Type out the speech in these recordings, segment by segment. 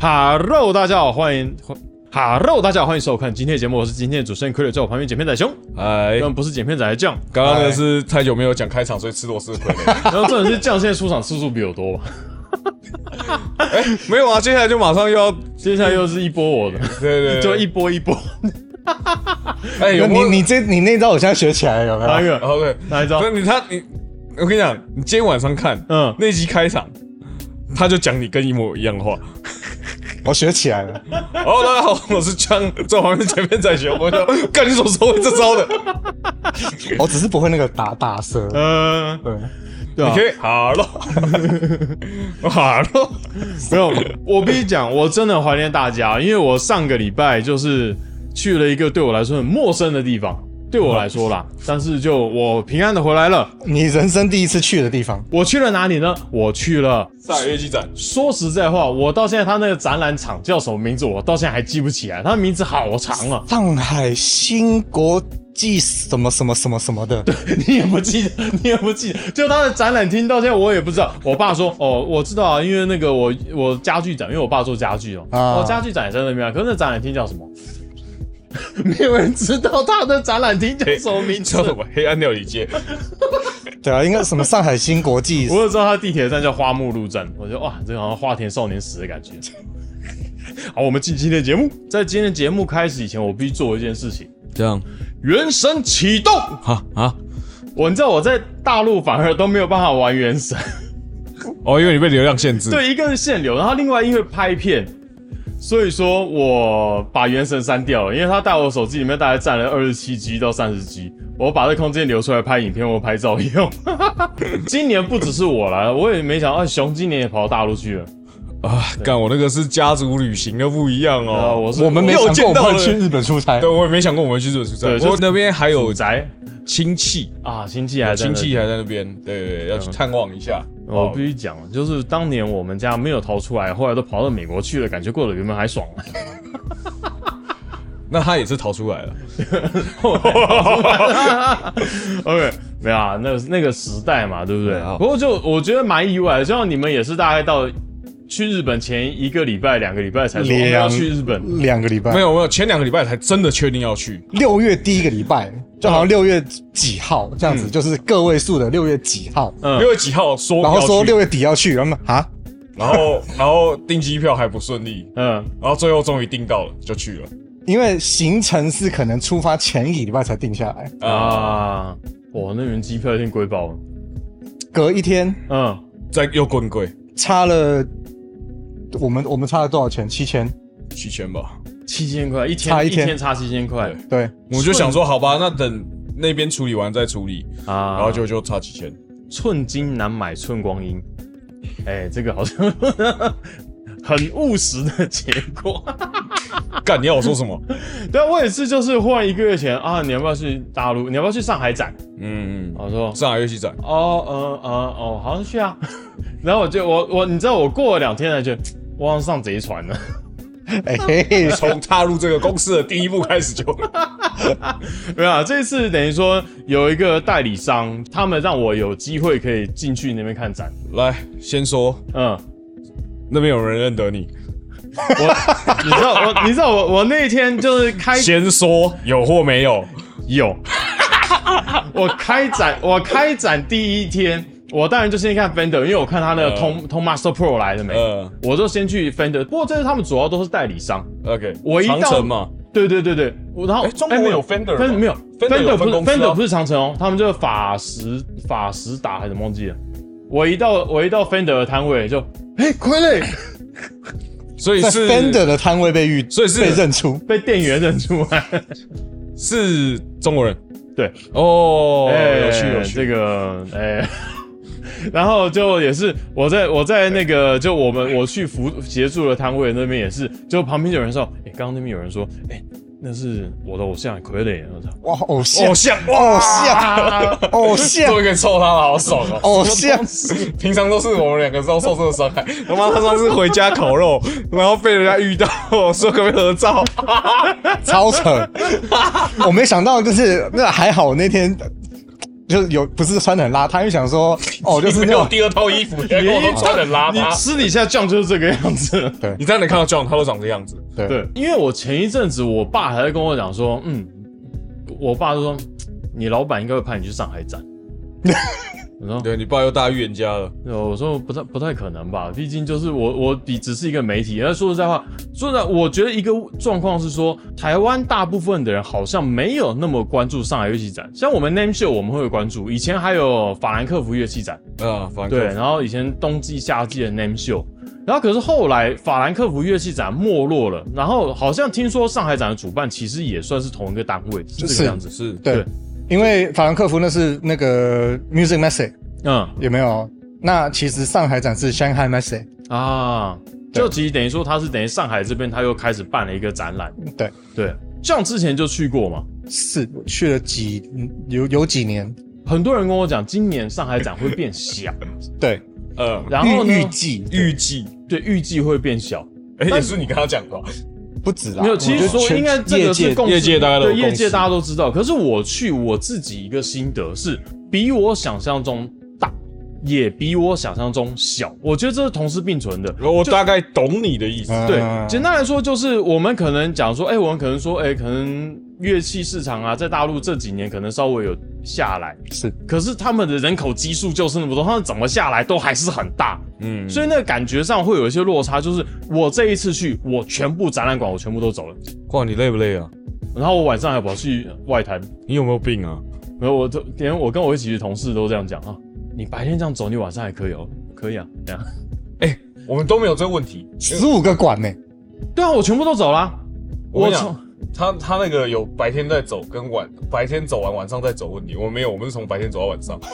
Hello， 大家好，欢迎收看今天的节目，我是今天的主持人傀儡，在我旁边剪片仔兄。 哎， 刚不是剪片仔的酱， 刚刚那是太久没有讲开场，所以吃螺丝的傀儡。 然后重点是酱现在出场次数比我多吧？ 没有啊，接下来就马上接下来又是一波我的， 对， 就一波一波。 哎， 你那招我现在学起来了，有没有？ 哪一个？ 哦，对， 哪一招？ 我跟你讲，你今天晚上看，那集开场，他就讲你跟一模一样的话。 我学起来了。 哦，大家好，我是姜，在我旁边前面在学。我想，干你什么时候会这招的？ 我只是不会那个打舌。 对，你可以Hello， 没有，我必须讲，我真的怀念大家，因为我上个礼拜就是去了一个对我来说很陌生的地方。对我来说啦，但是就我平安的回来了。 你人生第一次去的地方， 我去了哪里呢？我去了上海乐器展。 说实在话，我到现在他那个展览场叫什么名字，我到现在还记不起来，他的名字好长啊。 上海新国际什么的。 对，你也不记得，就他的展览厅到现在我也不知道。我爸说，哦，我知道啊，因为那个我家具展，因为我爸做家具哦，家具展也在那边啊。可是那展览厅叫什么？没有人知道他的展览厅叫什么名字？ 叫什么？黑暗料理街。 对啊，应该什么上海新国际。 我就知道他地铁站叫花木路站，我觉得哇，这个好像花田少年时的感觉。好，我们进今天的节目。在今天的节目开始以前，我必须做一件事情。 这样， 原神启动。你知道我在大陆反而都没有办法玩原神。 哦，因为你被流量限制。 对，一个是限流，然后另外因为拍片。所以说我把原神删掉了，因为它在我手机里面大概占了27G 到30G， 我把这空间留出来拍影片或拍照用。今年不只是我啦，我也没想到熊今年也跑到大陆去了啊！干，我那个是家族旅行的不一样哦。 我们没想过我们会去日本出差。 对，我也没想过我们会去日本出差。我那边还有宅亲戚啊，亲戚还在那边，对，要去探望一下。 我必须讲，就是当年我们家没有逃出来，后来都跑到美国去了，感觉过得原本还爽。 那他也是逃出来了。 OK， 没有啊，那个时代嘛，对不对？不过我觉得蛮意外的，就像你们也是大概到去日本前1个礼拜、2个礼拜才说要去日本 ，2个礼拜没有，前2个礼拜才真的确定要去。 6月第1个礼拜，就好像6月几号这样子，就是个位数的6月几号 ，6月几号说， 然后说6月底要去，然后订机票还不顺利，然后最后终于订到了，就去了。 因为行程是可能出发前1个礼拜才定下来啊，哇，那边机票一定贵爆了， 隔一天， 再又更贵， 差了。我们差了多少钱？7000 吧 ，7000块，一天差7000块。 对， 我就想说，好吧，那等那边处理完再处理啊，然后就差7000。 寸金难买寸光阴，这个好像很务实的结果。 干，你要我说什么？ 对啊，我也是，就是忽然1个月前啊，你要不要去大陆？你要不要去上海展？我说上海乐器展。 好像去啊。然后我你知道我过了2天才觉得我好像上贼船了。 从踏入这个公司的第一步开始就没有啊，这次等于说有一个代理商，他们让我有机会可以进去那边看展。 来，先说，那边有人认得你。 你知道我那天就是先说有或没有？ 有。我开展第1天。我当然就先看 Fender， 因为我看他那个通 Master Pro 来了没，我就先去 Fender。不过这是他们主要都是代理商。 OK， 我一到长城嘛， 对，然后中国有 Fender 没有 Fender 不是长城哦，他们就是法时达还是忘记了。我一到 Fender 的摊位就傀儡， 所以是 Fender 的摊位所以是被认出， 被店员认出来， 是中国人。 对有趣这个然后就也是我在那个就我去协助的摊位那边也是，就旁边有人说，刚刚那边有人说，那是我的偶像傀儡， 哇，偶像， 终于可以凑他了，好爽哦！ 偶像， 平常都是我们2个遭受这个伤害。他妈，他上次回家烤肉，然后被人家遇到，说可不可以合照？ 超扯！我没想到，就是那还好那天就是不是穿的很邋遢，因为想说就是没有第二套衣服，连我都穿得很邋你遢。 私底下 John 就是这个样子。 对你在哪里看到 John， 他都长这样子。 对，因为我前一阵子我爸还在跟我讲说，我爸就说你老板应该会派你去上海展。我说对你爸又大预言家了。 我说不太可能吧，毕竟就是我只是一个媒体。而说实在话，我觉得一个状况是说，台湾大部分的人好像没有那么关注上海乐器展。像我们 Name Show 我们会有关注，以前还有法兰克福乐器展，对，然后以前冬季夏季的 Name Show。然后可是后来法兰克福乐器展没落了，然后好像听说上海展的主办其实也算是同一个单位，是这个样子。 是， 对，因为法兰克福那是那个 Music Messe， 有没有？那其实上海展是 Shanghai Messe 啊，就其实等于说它是等于上海这边他又开始办了一个展览。对，像之前就去过嘛， 是我去了有几年， 很多人跟我讲今年上海展会变小。 对。 然后呢？ 预计对，预计会变小。 也是你跟他讲的， 不止啦。 没有，其实说应该这个是业界大家都对业界大家都知道。可是我自己一个心得是，比我想象中大，也比我想象中小。我觉得这是同时并存的。 我大概懂你的意思。 对，简单来说就是我们可能讲说，我们可能说，可能乐器市场啊，在大陆这几年可能稍微有下来， 是， 可是他们的人口基数就是那么多，他们怎么下来都还是很大，所以那个感觉上会有一些落差。就是我这一次去，我全部展览馆我全部都走了， 哇，你累不累啊？ 然后我晚上还跑去外滩， 你有没有病啊？ 没有，连我跟我一起的同事都这样讲啊，你白天这样走，你晚上还可以哦，可以啊，这样， 我们都没有这个问题 ，15个馆呢？ 对啊，我全部都走啦， 我讲。他那个有白天在走，跟白天走完晚上再走问题，我们没有，我们是从白天走到晚上。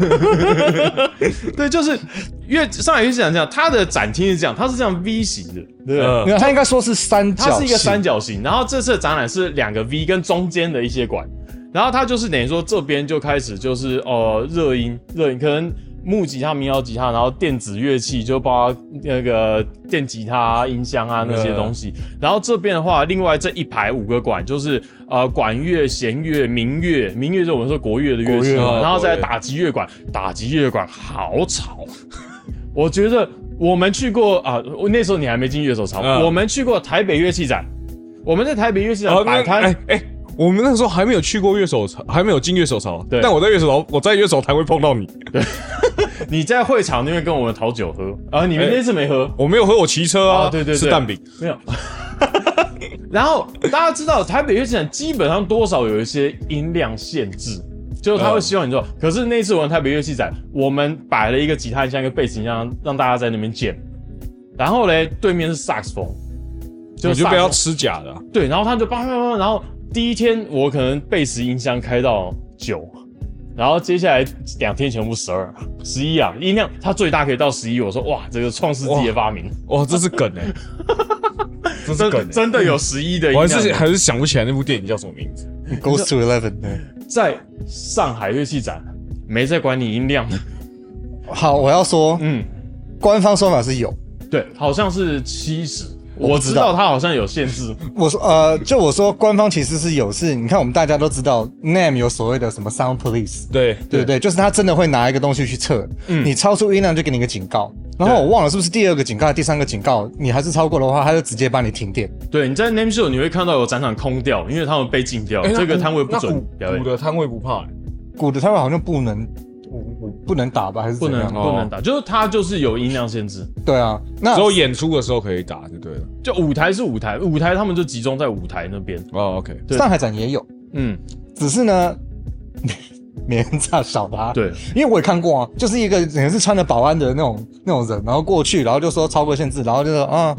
对，就是因为上海乐器展这样，它的展厅是这样，它是这样 V 型的，对不对？ 它应该说是三角形， 它是一个三角形。然后这次的展览是2个 V 跟中间的一些馆，然后它就是等于说这边就开始就是热音可能木吉他、民谣吉他，然后电子乐器就包括那个电吉他、音箱啊那些东西。然后这边的话，另外这一排5个馆就是管乐、弦乐、民乐就是我们说国乐的乐器嘛，然后再打击乐馆，打击乐馆好吵。我觉得我们去过那时候你还没进乐手巢，我们去过台北乐器展，我们在台北乐器展摆摊。 我们那时候还没有去过乐手巢，还没有进乐手巢。 对， 但我在乐手台会碰到你。对， 你在会场那边跟我们讨酒喝，你们那次没喝， 我没有喝，我骑车啊。 对， 吃蛋饼没有。然后大家知道台北乐器展基本上多少有一些音量限制，就是他会希望你做。可是那次我们台北乐器展，我们摆了一个吉他音箱、一个贝斯音箱，让大家在那边键。然后嘞，对面是萨克斯风， 你就不要吃假的。 对，然后他就然后。第一天我可能贝斯音箱开到9，然后接下来2天全部12、11啊，音量它最大可以到11。我说哇，这个创世纪的发明， 哇，这是梗这是梗真的有11的音量。 我还是想不起来那部电影叫什么名字。 Goes to 11， 在上海乐器展没在管你音量。 好，我要说，官方说法是有， 对，好像是70。我知道它好像有限制。 我说我说官方其实是有，你看我们大家都知道 NAMM 有所谓的什么 Sound Police， 对，就是他真的会拿一个东西去测，你超出音量就给你一个警告，然后我忘了是不是第2个警告、第3个警告，你还是超过的话，他就直接帮你停电。 对，你在 NAMM Show 你会看到有展场空掉，因为他们被禁掉，这个摊位不准表演。 鼓的摊位不怕， 鼓的摊位好像不能打吧，还是怎样？ 不能打，就是它就是有音量限制。 对啊，那只有演出的时候可以打就对了。 就舞台是舞台他们就集中在舞台那边。 OK， 上海展也有，只是呢，没人炸小他。 对， 因为我也看过啊，就是一个人是穿着保安的那种人，然后过去，然后就说超过限制，然后就说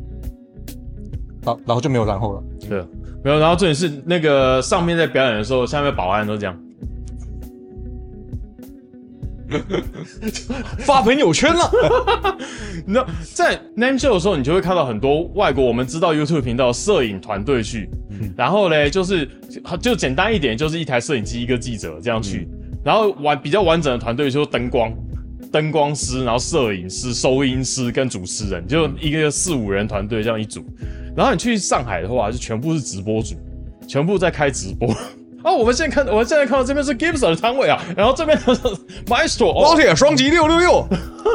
然后就没有然后了。 对，没有，然后重点是那个上面在表演的时候，下面保安都这样。 发朋友圈了。 你知道，在 Name Show 的时候，你就会看到很多外国我们知道 YouTube 频道摄影团队去，然后呢，就简单一点，就是一台摄影机，一个记者这样去，然后比较完整的团队就是灯光师，然后摄影师、收音师跟主持人，就一个4、5人团队这样一组。然后你去上海的话，就全部是直播组，全部在开直播。 我们现在看到这边是 Gibson 的摊位啊，然后这边是 Maestro 老铁双击666。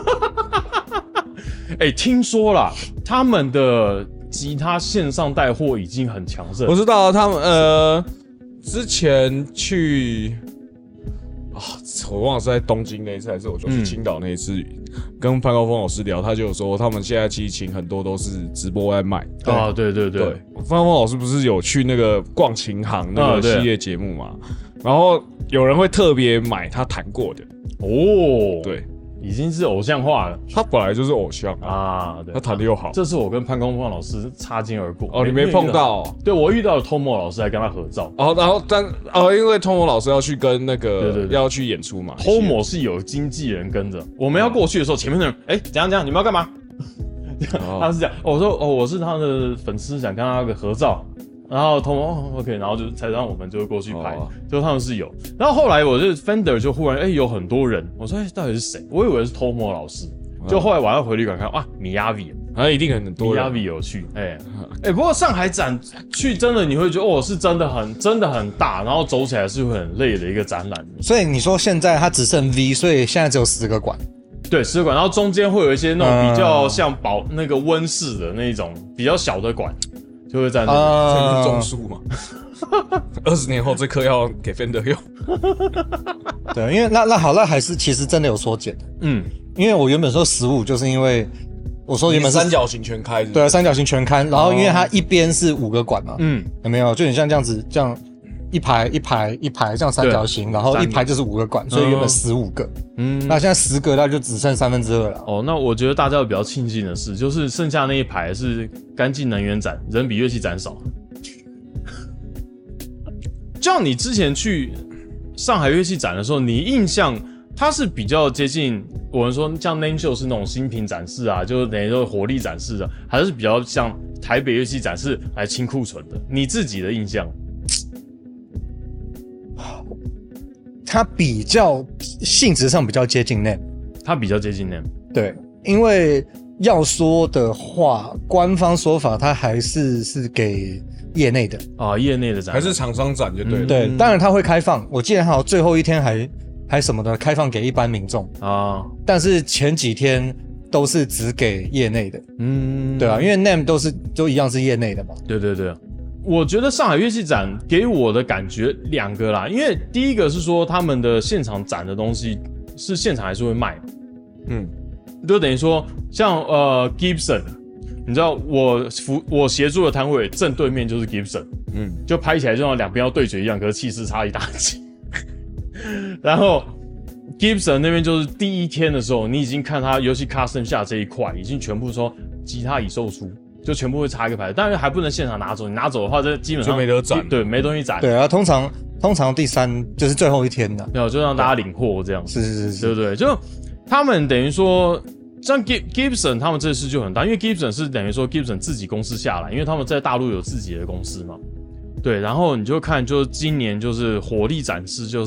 听说啦，他们的吉他线上带货已经很强盛。 我知道他们之前去我忘了是在东京那一次还是我就去青岛那一次，跟潘高峰老师聊，他就有说他们现在其实琴很多都是直播在卖。 对， 潘高峰老师不是有去那个逛琴行那个系列节目嘛？然后有人会特别买他弹过的。对。 已经是偶像化了， 他本来就是偶像对， 他弹的又好。 这次我跟潘公phong老师擦肩而过。 你没碰到？ 对，我遇到了 Tomo 老师，还跟他合照。 然后因为 Tomo 老师要去跟那个对要去演出嘛 ，Tomo 是有经纪人跟着。我们要过去的时候，前面的人怎样？你们要干嘛？他是这样，我说我是他的粉丝，想跟他个合照。然后OK， 然后就才让我们就过去拍，就他们是有。然后后来我就 Fender 就忽然有很多人，我说到底是谁？我以为是 Tomo 老师，就后来晚上回旅馆看Miyavi， 一定很多人 Miyavi 有去，不过上海展去真的你会觉得是真的很大，然后走起来是会很累的一个展览。 所以你说现在它只剩 V， 所以现在只有10个馆。 对，10个馆，然后中间会有一些那种比较像那个温室的那种比较小的馆。就会在那边种树嘛，20年后这棵要给 Fender 用。 对，因为那好，那还是其实真的有缩减的。因为我原本说15，就是因为我说原本是三角形全开。 对，三角形全开，然后因为它一边是5个馆嘛，有没有？就很像这样子，这样一排这样三角形，然后一排就是5个馆，所以原本15个。那现在10个，那就只剩2/3了。 那我觉得大家比较庆幸的是，就是剩下那一排是干净能源展，人比乐器展少。就像你之前去上海乐器展的时候，你印象它是比较接近我们说像 Name Show 是那种新品展示啊，就是等于说火力展示的，还是比较像台北乐器展示来清库存的？你自己的印象？ 它比较性质上比较接近 NAMM， 它比较接近 NAMM。 对，因为要说的话，官方说法它还是给业内的业内的展还是厂商展就对了。 对，当然它会开放，我记得还有最后一天还什么的开放给一般民众但是前几天都是只给业内的。对啊，因为 NAMM 都一样是业内的嘛。 对。我觉得上海乐器展给我的感觉2个啦，因为第一个是说他们的现场展的东西是现场还是会卖，就等于说像Gibson， 你知道我协助的摊位正对面就是 Gibson，就拍起来就像两边要对决一样，可是气势差一大截。然后 Gibson 那边就是第一天的时候，你已经看他尤其 Custom 下这一块已经全部说吉他已售出。就全部会插一个牌，当然还不能现场拿走。你拿走的话，这基本上就没得展， 对，没东西展。 对啊，通常第3就是最后一天的， 没有就让大家领货这样。 是， 对不对？就他们等于说，像 Gibson 他们这次就很大，因为 Gibson 是等于说 Gibson 自己公司下来，因为他们在大陆有自己的公司嘛。对，然后你就看，就是今年就是火力展示，就是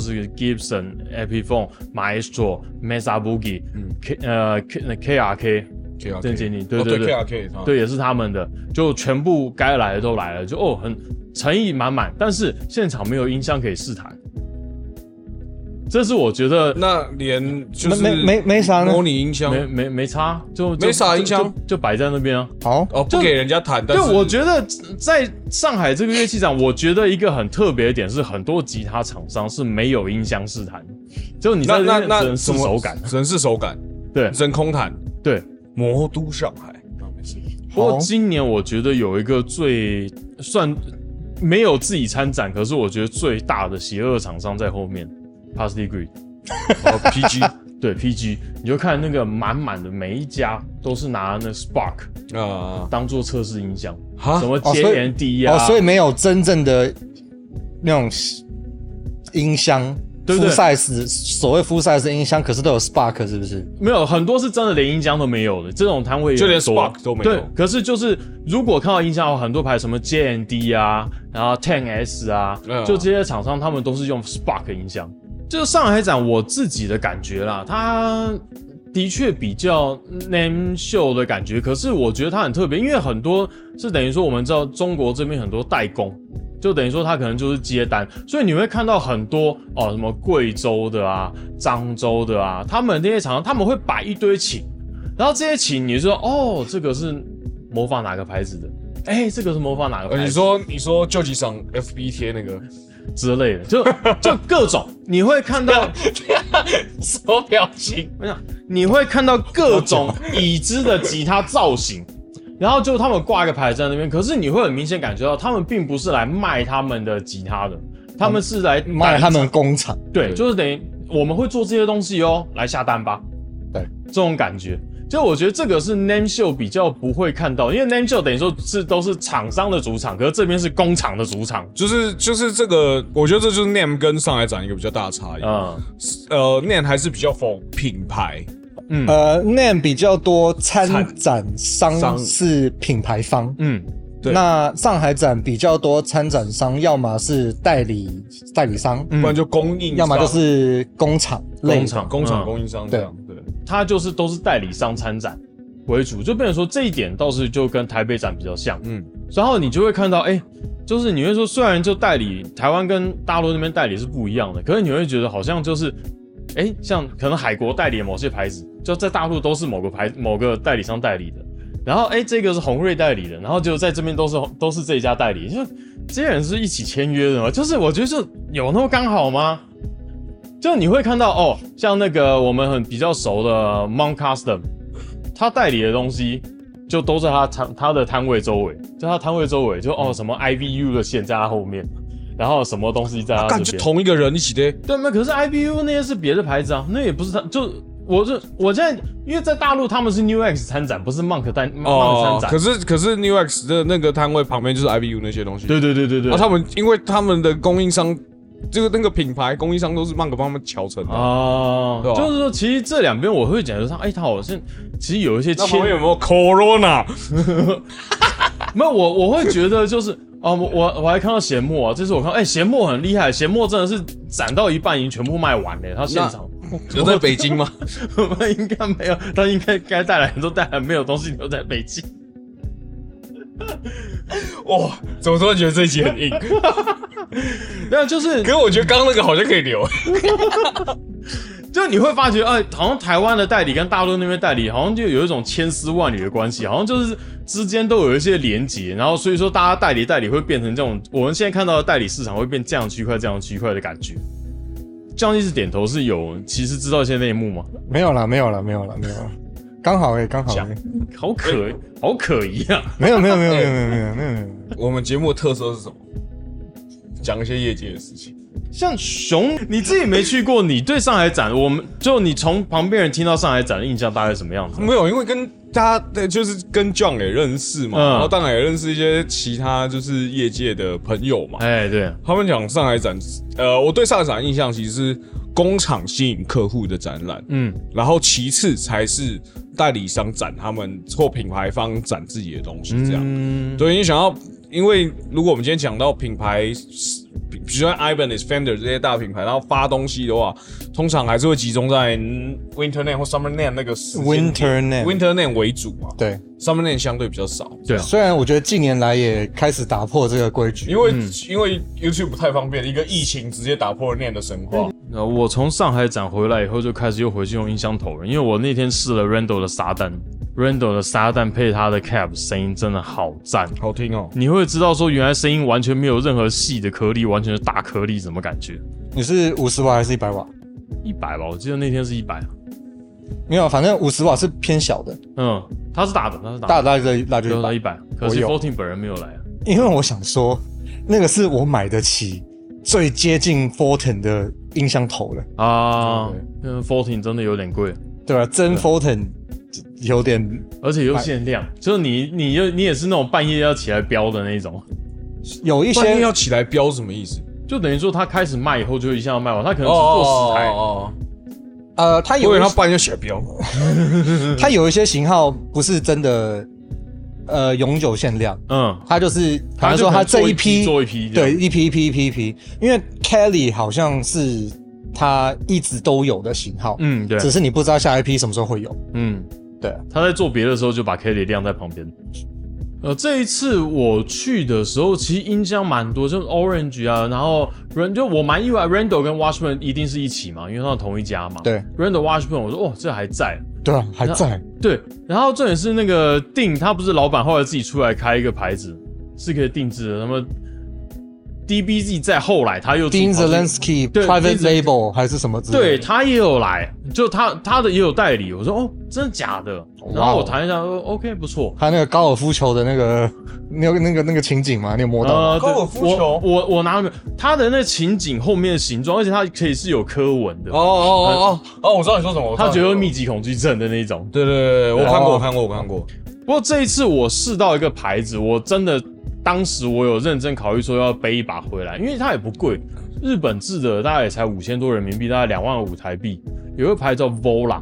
Gibson、Epiphone、Maestro、Mesa Boogie、KRK。郑经理，对 KRK 对，也是他们的，就全部该来的都来了，就很诚意满满，但是现场没有音箱可以试弹，这是我觉得那连就是没啥模拟音箱没插，就没啥音箱就摆在那边啊。 不给人家弹。但是对，我觉得在上海这个乐器展，我觉得一个很特别的点是，很多吉他厂商是没有音箱试弹，就你在那只能试手感， 只能试手感， 对， 真空弹， 对。 魔都上海， 不过今年我觉得有一个最算没有自己参展，可是我觉得最大的邪恶厂商在后面 ，Plastic Grid，PG， 对 PG， 你就看那个满满的每一家都是拿那 Spark 当做测试音箱，什么 JND 啊， 所以没有真正的那种音箱。full size 所谓 full size 的音箱，可是都有 Spark 是不是？ 没有，很多是真的连音箱都没有的，这种摊位就连 Spark 都没有。 对，可是就是如果看到音箱，有很多牌什么 JND 啊，然后 10S 啊，就这些厂商他们都是用 Spark 音箱。就是上海展我自己的感觉啦，它的确比较 Name Show 的感觉，可是我觉得它很特别，因为很多是等于说我们知道中国这边很多代工。 就等于说它可能就是接单，所以你会看到很多什么贵州的啊、漳州的啊，他们那些厂商他们会摆一堆琴，然后这些琴你就说这个是模仿哪个牌子的，这个是模仿哪个牌子的， 你说救急上 FB 贴那个之类的，就各种你会看到什么表情？ 你会看到各种已知的吉他造型。然后就他们挂一个牌子在那边，可是你会很明显感觉到，他们并不是来卖他们的吉他的，他们是来卖他们工厂。 对，就是等于我们会做这些东西来下单吧。 对，这种感觉，就我觉得这个是 NAMM Show 比较不会看到，因为 NAMM Show 等于说都是厂商的主场，可是这边是工厂的主场。 就是这个，我觉得这就是 NAMM 跟上海展一个比较大的差异。NAMM 还是比较否品牌。 NAMM 比较多参展商是品牌方，对。那上海展比较多参展商，要么是代理商， 不然就供应商， 要么就是工厂供应商这样。对， 它就是都是代理商参展为主，就变成说这一点倒是就跟台北展比较像。然后你就会看到，就是你会说，虽然就代理台湾跟大陆那边代理是不一样的，可是你会觉得好像就是。像可能海国代理的某些牌子，就在大陆都是某个代理商代理的，然后这个是宏瑞代理的，然后就在这边都是这一家代理，就这些人是一起签约的嘛？就是我觉得就有那么刚好吗？就你会看到像那个我们比较熟的 Mount Custom， 他代理的东西就都在他的摊位周围，就他摊位周围就什么 IVU 的线在他后面。然后什么东西在他这边， 就同一个人一起的。 对，可是 IBU 那些是别的牌子啊，那也不是他。就我现在因为在大陆他们是 New X 参展，不是 Monk 参展。 可是 New X 的那个摊位旁边就是 IBU 那些东西。 对。 他们因为他们的供应商，就那个品牌供应商都是 Monk 帮他们调成的。 就是说其实这两边我会讲说，他好像其实有一些那旁边有没有 Corona？ 没有，我会觉得就是。我还看到咸墨啊，这次我看，咸墨很厉害，咸墨真的是展到一半已经全部卖完了，他现场有在北京吗？ 应该没有，他应该带来很多带来没有东西留在北京。 哇，怎么突然觉得这一集很硬？ 那就是， 可是我觉得刚刚那个好像可以留。 就你会发觉，好像台湾的代理跟大陆那边代理，好像就有一种千丝万缕的关系，好像就是之间都有一些连结，然后所以说大家代理会变成这种，我们现在看到的代理市场会变这样区块的感觉。江一直点头是有，其实知道一些内幕吗？ 没有啦，刚好好可疑啊！ 没有。 我们节目的特色是什么？讲一些业界的事情。 像熊，你自己没去过，你对上海展，你从旁边人听到上海展的印象大概什么样子？ 没有，因为跟大家就是跟 John 也认识嘛，然后当然也认识一些其他就是业界的朋友嘛。 对， 他们讲上海展，我对上海展的印象其实是工厂吸引客户的展览，然后其次才是代理商展他们或品牌方展自己的东西这样。对，你想要。因为如果我们今天讲到品牌，比如说 Ibanez、Fender 这些大品牌，然后发东西的话，通常还是会集中在 Winter NAMM 或 Summer NAMM 那个 Winter NAMM 为主嘛。 对 ，Summer NAMM 相对比较少。 对， 虽然我觉得近年来也开始打破这个规矩， 因为 YouTube 不太方便，一个疫情直接打破了NAMM的神话。 我从上海展回来以后就开始又回去用音箱投了，因为我那天试了 Randall 的撒旦配他的 cap 声音真的好赞， 好听哦。 你会知道说原来声音完全没有任何细的颗粒，完全是大颗粒，什么感觉？ 你是50瓦还是100瓦 ？100吧，我记得那天是100。 没有，反正50瓦是偏小的。 他是大的， 大就 100。可是 Fortin 本人没有来啊。 因为我想说，那个是我买得起最接近 Fortin 的音箱头了啊。Fortin 真的有点贵， 对吧？真 Fortin。有点， 而且又限量，就是你也是那种半夜要起来标的那种。 有一些半夜要起来标什么意思？ 就等于说他开始卖以后就一下要卖完，他可能只做10台。 他有， 因为他半夜起来标。 他有一些型号不是真的，永久限量。他就是好像说他这一批做一批， 对，一批。因为 Kelly 好像是他一直都有的型号， 对， 只是你不知道下一批什么时候会有。 对，他在做别的时候就把 Kelly 晾在旁边。 这一次我去的时候，其实音箱蛮多，就是 Orange 啊，然后就我蛮意外 ，Randall 跟 Washburn 一定是一起嘛，因为他们同一家嘛。 对 ，Randall Washburn， 我说这还在。 对啊，还在。 对，然后重点是那个定，他不是老板后来自己出来开一个牌子，是可以定制的，什么 DBZ 在后来他又 Dean Zelensky Private Label 还是什么之类的， 对他也有来，就他的也有代理。我说真的假的？然后我谈一下说 OK 不错。 他那个高尔夫球的那个情景吗？你有摸到吗？ 高尔夫球， 我拿了没有？他的那情景后面的形状，而且它可以是有刻纹的。 我知道你说什么。 他觉得密集恐惧症的那种。 对，我看过。 不过这一次我试到一个牌子，我真的。当时我有认真考虑说要背一把回来，因为它也不贵，日本制的大概也才5000多人民币，大概25000台币。有一个牌叫 Vola，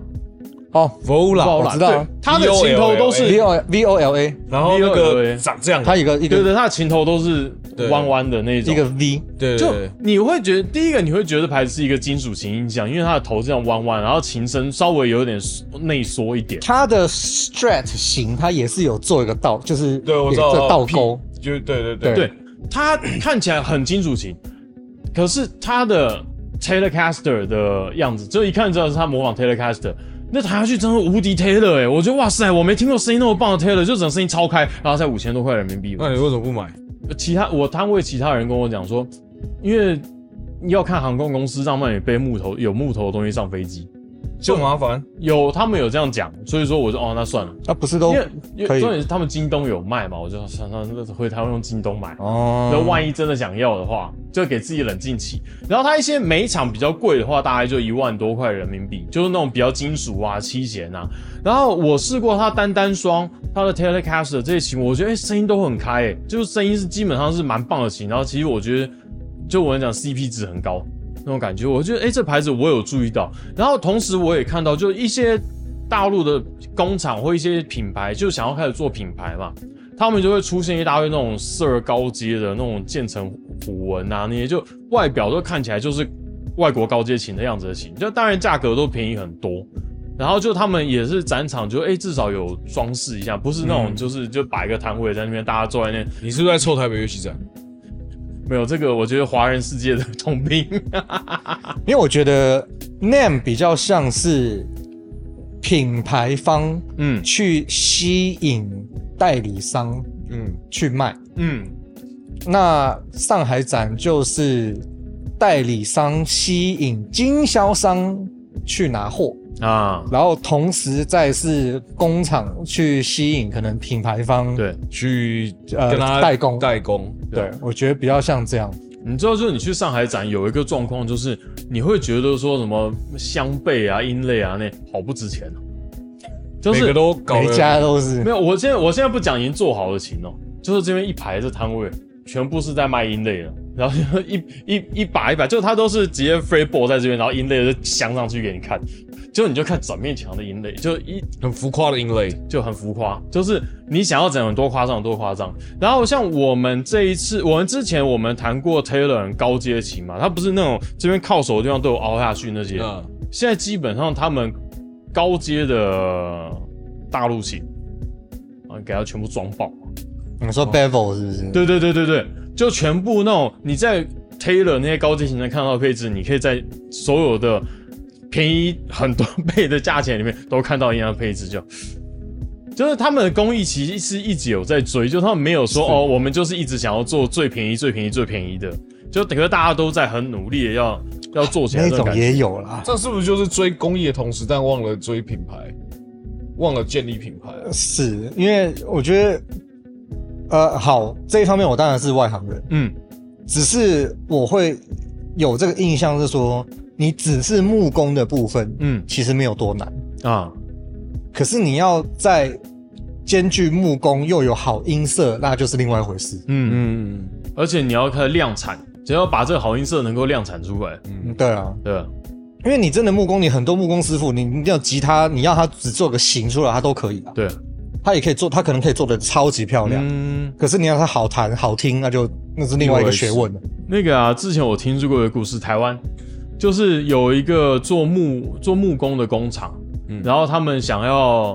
Vola， 我知道， 它的琴头都是 VOLA， 然后那个长这样， 它一个对，它的琴头都是弯弯的那种， 一个 V， 对， 就你会觉得第一个你会觉得牌子是一个金属琴音箱，因为它的头这样弯弯，然后琴身稍微有点内缩一点。 它的 Strat 型它也是有做一个倒，就是对我知道倒钩。 就对， 它看起来很金属琴，可是它的 Telecaster 的样子，就一看就知道是他模仿 Telecaster， 那弹下去真的无敌 Taylor我觉得哇塞，我没听过声音那么棒的 Taylor， 就整个声音超开，然后才5000多块人民币。 那你为什么不买？ 我摊位其他人跟我讲说，因为要看航空公司让不让你背有木头的东西上飞机。 就麻烦， 他们有这样讲，所以说我就那算了。 不是都可以？ 重点是他们京东有卖嘛，我就想回台湾用京东买。 哦， 那万一真的想要的话，就给自己冷静期。然后它一些每一场比较贵的话，大概就1万多块人民币，就是那种比较金属啊、七弦啊。然后我试过它单双，它的 Telecaster 这些琴，我觉得声音都很开就是声音是基本上是蛮棒的琴。然后其实我觉得，就我跟你讲 CP 值很高。那种感觉，我觉得这牌子我有注意到，然后同时我也看到，就一些大陆的工厂或一些品牌就想要开始做品牌嘛，他们就会出现一大堆那种Sir高阶的那种渐层虎纹啊，那些就外表都看起来就是外国高阶琴的样子的琴，就当然价格都便宜很多。然后就他们也是展场就至少有装饰一下，不是那种就摆一个摊位在那边，大家坐在那。 你是不是在凑台北乐器展？ 没有这个，我觉得华人世界的通病。 因为我觉得 NAMM 比较像是品牌方，去吸引代理商，去卖，那上海展就是代理商吸引经销商去拿货啊，然后同时再是工厂去吸引可能品牌方对去跟他代工，对，我觉得比较像这样。 你知道，就是你去上海展有一个状况，就是你会觉得说什么箱背啊、音类啊，那好不值钱哦。就是每个都搞， 每家都是没有。我现在不讲已经做好的琴哦，就是这边一排这摊位全部是在卖音类的，然后一把，就它都是直接 freeboard 在这边，然后音类就镶上去给你看。就你就看整面墙的音类，就很浮夸的音类， 就很浮夸，就是你想要整很多夸张，多夸张。然后像我们这一次，我们之前谈过 Taylor 很高阶琴嘛，它不是那种这边靠手的地方都有凹下去那些，现在基本上他们高阶的大陆琴给它全部装爆。 你说 Bevel 是不是？ 对，就全部那种你在 Taylor 那些高阶琴能看到的配置，你可以在所有的便宜很多倍的价钱里面都看到一样的配置，就是他们的工艺其实是一直有在追，就他们没有说我们就是一直想要做最便宜的，就等于大家都在很努力的要做起来那种也有啦。 这是不是就是追工艺的同时，但忘了追品牌，忘了建立品牌是因为我觉得，好，这一方面我当然是外行人，只是我会有这个印象是说，你只是木工的部分，其实没有多难啊。可是你要在兼具木工又有好音色，那就是另外一回事。 而且你要开始量产，只要把这个好音色能够量产出来。 对啊。因为你真的木工，你很多木工师傅，你要吉他，你要他只做个形出来，他都可以啊。 对， 他也可以做，他可能可以做得超级漂亮。可是你要他好弹好听，那是另外一个学问了。 那个啊，之前我听说过一个故事，台湾就是有一个做木工的工厂，然后他们想要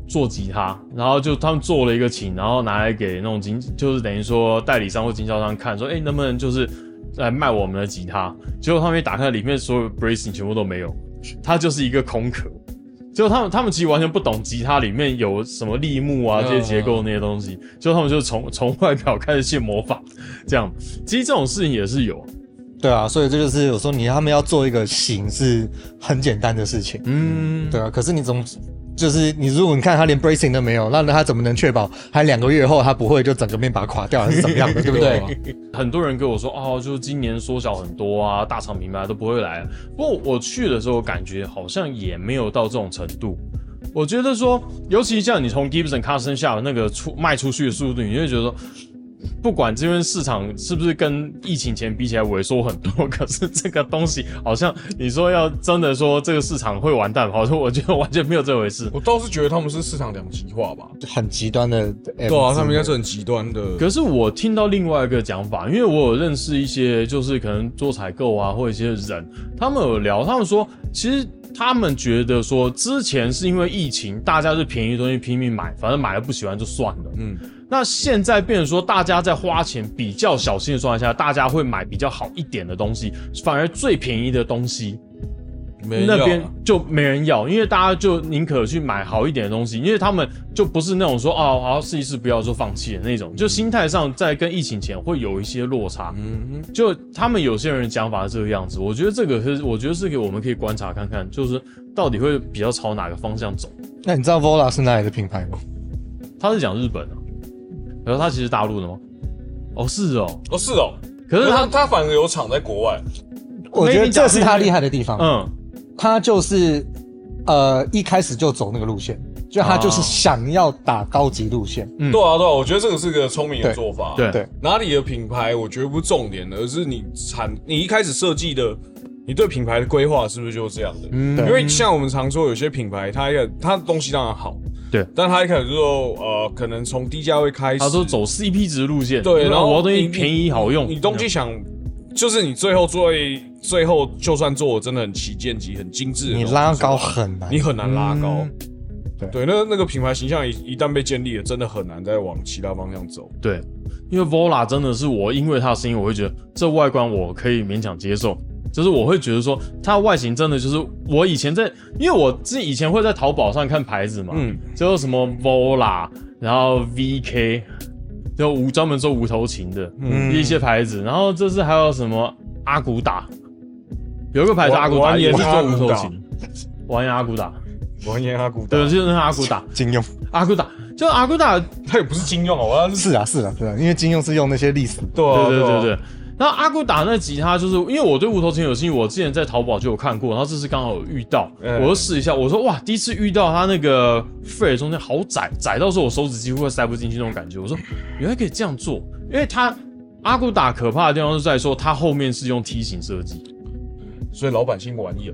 做吉他，然后就他们做了一个琴，然后拿来给那种就是等于说代理商或经销商看，说能不能就是来卖我们的吉他？结果他们一打开，里面所有 bracing 全部都没有，它就是一个空壳。结果他们其实完全不懂吉他里面有什么立木啊这些结构那些东西，结果他们就从外表开始去模仿，这样。其实这种事情也是有。 对啊，所以这就是有时候他们要做一个型是很简单的事情，对啊。可是就是如果你看他连 bracing 都没有，那他怎么能确保还2个月后他不会就整个面把垮掉还是怎么样的，对不对？ 很多人跟我说就是今年缩小很多啊，大厂品牌都不会来了。不过我去的时候感觉好像也没有到这种程度。我觉得说，尤其像你从 Gibson Custom Shop 那个卖出去的速度，你就会觉得说，不管这边市场是不是跟疫情前比起来萎缩很多，可是这个东西好像你说要真的说这个市场会完蛋，好像我觉得完全没有这回事。 我倒是觉得他们是市场两极化吧， 很极端的。 对啊，他们应该是很极端的。 可是我听到另外一个讲法，因为我有认识一些就是可能做采购啊，或者一些人，他们有聊，他们说其实他们觉得说之前是因为疫情，大家是便宜的东西拼命买，反正买了不喜欢就算了。那现在变成说，大家在花钱比较小心的状态下，大家会买比较好一点的东西，反而最便宜的东西那边就没人要，因为大家就宁可去买好一点的东西，因为他们就不是那种说好试一试不要就放弃的那种，就心态上在跟疫情前会有一些落差。就他们有些人讲法是这个样子，我觉得这个是给我们可以观察看看，就是到底会比较朝哪个方向走。 那你知道 Vola 是哪里的品牌吗？ 他是讲日本的。可是他其实大陆的吗？是哦。 可是他反而有厂在国外， 我觉得这是他厉害的地方。他就是一开始就走那个路线，就他就是想要打高级路线。 对啊，我觉得这个是个聪明的做法。 对， 哪里的品牌我觉得不是重点的，而是你一开始设计的。你对品牌的规划是不是就是这样的？因为像我们常说，有些品牌它的东西当然好， 对， 但他一开始就说可能从低价位开始， 他说走 CP 值路线， 对，然后我东西便宜好用， 你东西想就是你最后就算做的真的很旗舰级、很精致的， 你拉高很难， 你很难拉高。对，那个品牌形象一旦被建立了，真的很难再往其他方向走。 对，因为 Vola 真的是因为它的声音，我会觉得这外观我可以勉强接受。就是我会觉得说，它的外形真的就是我以前因为我以前会在淘宝上看牌子嘛，就是什么 Vola， 然后 VK， 就专门做无头琴的一些牌子，然后这是还有什么阿古达，有一个牌子阿古达也是做无头琴，完颜阿古达，对，就是那个阿古达， 金用阿古达，就阿古达， 它也不是金用哦， 是啊，对啊，因为金用是用那些历史， 对。然后阿古达那吉他，就是因为我对无头琴有兴趣，我之前在淘宝就有看过，然后这次刚好有遇到，我就试一下，我说哇，第一次遇到它那个 fret 中间好窄到时候我手指几乎会塞不进去那种感觉，我说原来可以这样做，因为它阿古达可怕的地方是在说它后面是用梯形设计， 所以老板姓完颜，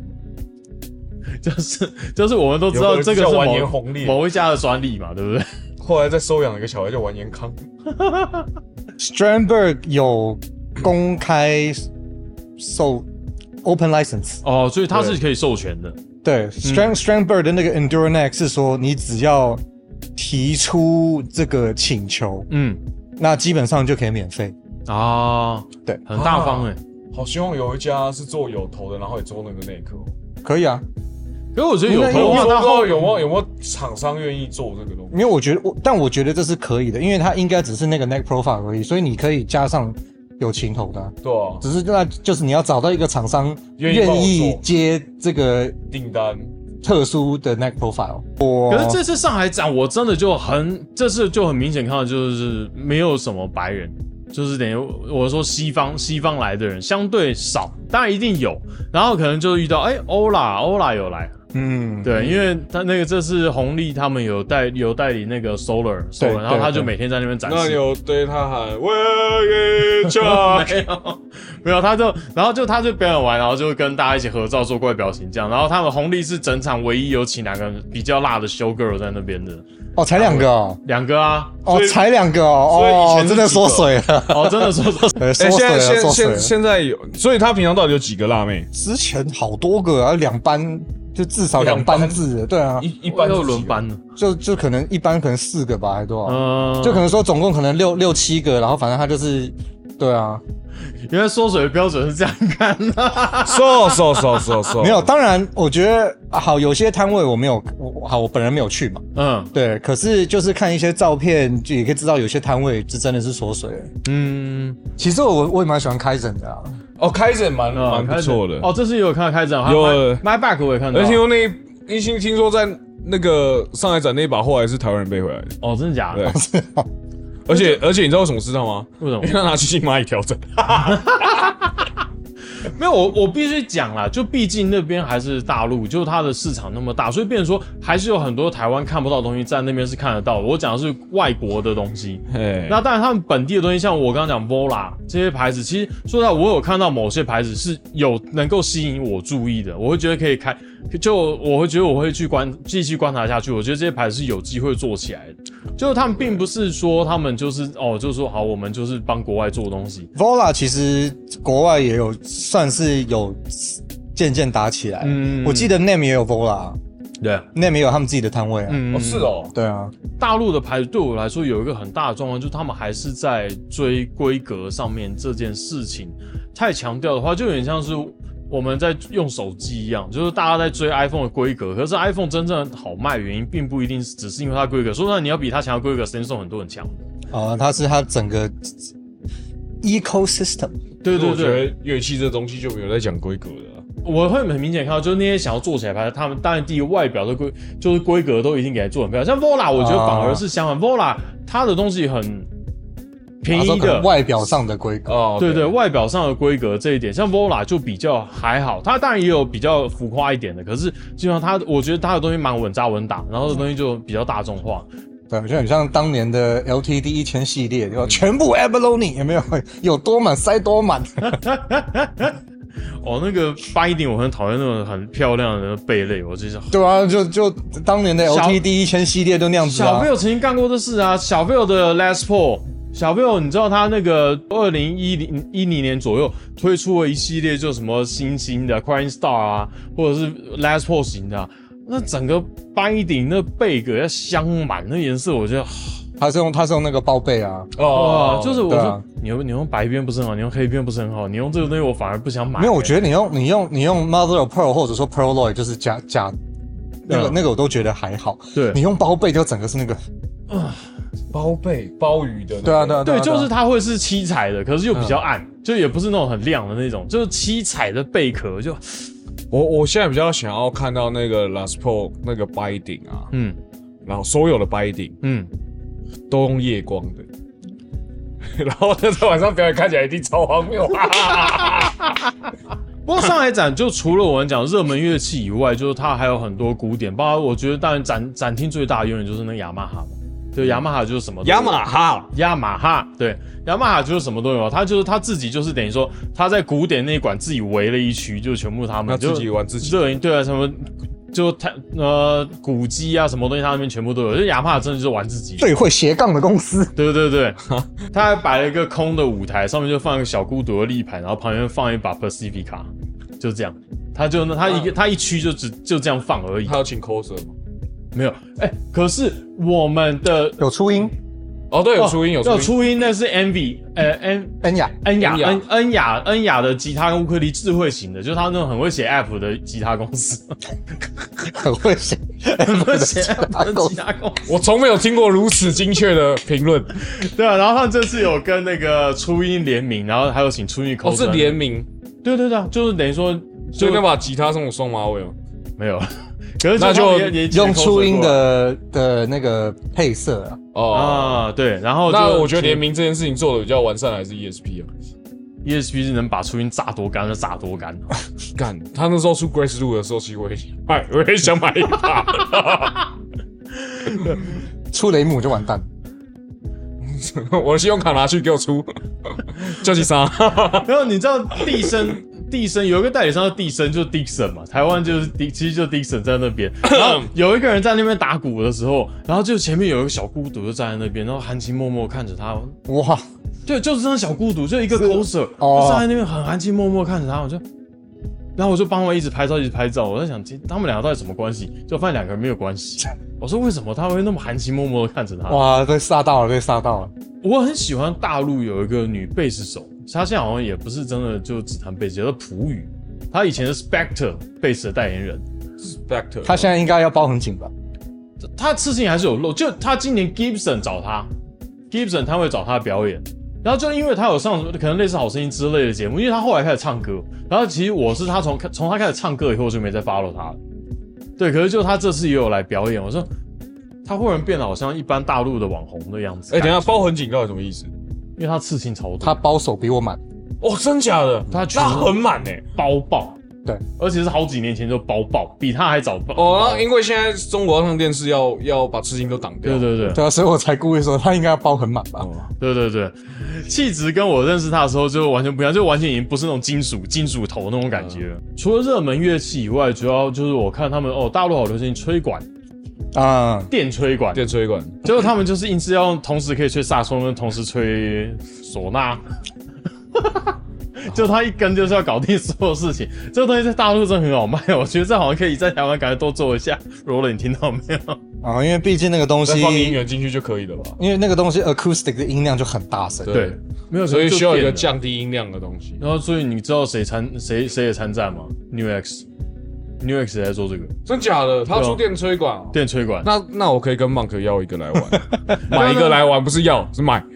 就是我们都知道这个是完颜红烈某一家的专利嘛，对不对？ 后来再收养了一个小孩叫完颜康 ，Strandberg 有公开open license 所以它是可以授权的。 对，Strandberg 的那个 Endurance 是说，你只要提出这个请求，那基本上就可以免费啊。 对， 很大方好希望有一家是做有头的，然后也做那个内壳。 可以啊。 可是我觉得有头的话， 他后有没有厂商愿意做这个东西？ 因为我觉得这是可以的，因为它应该只是那个 neck profile 而已，所以你可以加上有琴头的。 对啊， 只是就是你要找到一一个厂商愿意接这个订单， 特殊的 neck profile。 可是这次上海展，我真的这次就很明显看到，就是没有什么白人。就是等于我说西方来的人相对少，当然一定有，然后可能就遇到欧拉有来，对，因为他那个这次红利他们有代理那个 Solar， 然后他就每天在那边展示， 那有对他喊 Where is Chuck？ 没有，他就表演完，然后就跟大家一起合照做怪表情这样，然后他们红利是整场唯一有请两个比较辣的 show girl 在那边的。 才2个哦 ，2个啊， 才2个哦，真的缩水了， 真的缩水了，现在有，所以他平常到底有几个辣妹？ 之前好多个啊，2班就至少2班制的，对啊， 一班又轮班了， 就可能一班可能4个吧，还多少？就可能说总共可能6、7个，然后反正他就是，对啊。 原来缩水的标准是这样看的， 缩， 没有，当然我觉得好，有些摊位我没有，我本人没有去嘛，对，可是就是看一些照片，就也可以知道有些摊位是真的是缩水了。其实我也蛮喜欢开诊的啊。 开诊蛮不错的。 这次有看到开诊， 有 MyBack 我也看到， 而且听说在那个上海展那一把后来是台湾人背回来的。 真的假的？ 是哦。 而且你知道为什么知道吗？ 为什么？ 因为他拿去新蚂蚁调整。 没有，我必须讲啦，就毕竟那边还是大陆，就它的市场那么大，所以变成说还是有很多台湾看不到的东西在那边是看得到的。我讲的是外国的东西，那当然他们本地的东西，像我刚刚讲 Vola 这些牌子，其实说实在，我有看到某些牌子是有能够吸引我注意的，我会觉得可以开，我会觉得我会去继续观察下去。我觉得这些牌子是有机会做起来的，就是他们并不是说他们就是就是说好，我们就是帮国外做东西。 Vola 其实国外也有算是有渐渐打起来，我记得 NAME 也有 Vola， 对 ，NAME 也有他们自己的摊位啊， 是哦， 对啊， 大陆的牌子对我来说有一个很大的状况，就是他们还是在追规格上面这件事情，太强调的话，就有点像是我们在用手机一样，就是大家在追 iPhone 的规格，可是 iPhone 真正好卖的原因，并不一定只是因为它规格，说实在，你要比它强的规格 ，Samsung 很多很强的。 它是它整个 ecosystem。 对，我觉得乐器这东西就没有在讲规格的。 我会很明显看到，就是那些想要做起来的牌子，他们当然第一个外表的就是规格都一定给它做很漂亮。像 Vola， 我觉得反而是相反，Vola 它的东西很便宜的， 外表上的规格。 对，外表上的规格这一点，像 Vola 就比较还好，它当然也有比较浮夸一点的，可是基本上我觉得它的东西蛮稳扎稳打，然后这东西就比较大众化。 对，就很像当年的 LTD 1000系列，全部 Abalone 有没有？有多满塞多满。 那个binding我很讨厌那种很漂亮的贝类，我就是对啊，就当年的 LTD 1000系列都那样子啊。 小朋友曾经干过这事啊，小朋友的 Les Paul， 小朋友你知道他那个2010年左右推出了一系列，就什么星星的 Crying Star 啊，或者是 Les Paul 型的那整个binding那贝壳要镶满，那颜色我觉得。 他是用那个包贝啊， 就是我说你用白边不是很好，你用黑边不是很好，你用这个东西我反而不想买。 没有，我觉得你用 Mother of Pearl 或者说 Pearloid 就是假那个我都觉得还好。 对， 你用包贝就整个是那个包贝鲍鱼的。 对，就是它会是七彩的，可是又比较暗，就也不是那种很亮的那种，就是七彩的贝壳就。 我现在比较想要看到那个 Les Paul 那个 binding 啊，然后所有的 binding，都用夜光的，然后在晚上表演看起来一定超荒谬。 不过上海展就除了我们讲热门乐器以外，就是它还有很多古典，包括我觉得当然展厅最大的永远就是那个雅马哈嘛。对，雅马哈就是什么？ 雅马哈， 对，雅马哈就是什么都有。他就是他自己就是等于说他在古典那一馆自己围了一区，就全部他们自己玩自己。 对啊，什么就古机啊，什么东西他那边全部都有。就雅马哈真的就是玩自己， 最会斜杠的公司。 对，他还摆了一个空的舞台，上面就放一个小孤独的立牌，然后旁边放一把 Pacifica， 就这样。他一区就这样放而已。 他要请 coser 吗？ 没有，可是我们的有初音对，有初音，有初音，那是 Envy， 恩雅的吉他跟乌克丽智慧型的，就是他那种很会写 app 的吉他公司， 很会写 app 的吉他公司， 我从没有听过如此精确的评论。 对啊，然后他们这次有跟那个初音联名，然后还有请初音是联名， 对，就是等于说， 所以那把吉他送我双马尾吗？ 没有。可是那就用初音的那个配色对，然后那我觉得联名这件事情做的比较完善还是 ESP 啊 ，ESP 是能把初音榨多干就榨多干。 干，他那时候出 Grace Lu 的时候，其实我也想买一把， 出雷姆就完蛋。 我的信用卡拿去给我出，就是啥？ 然后你知道地声有一个代理商叫地声，就是 Dixon 嘛，台湾就是其实就 Dixon 在那边。然后有一个人在那边打鼓的时候，然后就前面有一个小孤独就站在那边，然后含情脉脉看着他。 哇， 对，就是这张小孤独，就一个 coser，就站在那边很含情脉脉看着他，我就。 然后我就帮他们一直拍照，我在想他们两个到底什么关系，就发现两个人没有关系。我说为什么他会那么含情脉脉的看着他？ 哇，被杀到了。 我很喜欢大陆有一个女贝斯手，她现在好像也不是真的就只弹贝斯，叫做朴宇，她以前是 Spectre 贝斯的代言人。 Spectre， 她现在应该要包很紧吧？ 她刺青还是有露，就她今年 Gibson 找她 ，Gibson 他会找她表演。然后就因为他有上可能类似好声音之类的节目，因为他后来开始唱歌，然后其实我是他从他开始唱歌以后就没再 follow 他了。对，可是就他这次也有来表演，我说他忽然变得好像一般大陆的网红的样子。 等一下包很紧到底什么意思？ 因为他刺青超多， 他包手比我满。 哦，真假的？ 他那很满包爆。 对， 而且是好几年前就包爆，比他还早爆。 哦，因为现在中国上电视要把刺青都挡掉。 对啊，所以我才故意说他应该要包很满吧。 对，气质跟我认识他的时候就完全不一样，就完全已经不是那种金属头那种感觉了。除了热门乐器以外，主要就是我看他们大陆好流行吹管啊，电吹管，就是他们就是硬是要同时可以吹萨克斯跟同时吹唢呐。就他一根就是要搞定所有事情，这个东西在大陆真的很好卖，我觉得这好像可以在台湾赶快多做一下。Roland， 你听到没有？ 啊，因为毕竟那个东西放音源进去就可以了吧？ 因为那个东西 acoustic 的音量就很大声， 对，没有， 所以需要一个降低音量的东西。 然后，所以你知道谁也参战吗 ？New X 也在做这个， 真假的？他出电吹管， 电吹管。 那我可以跟 Monk 要一个来玩，买一个来玩，不是要，是买。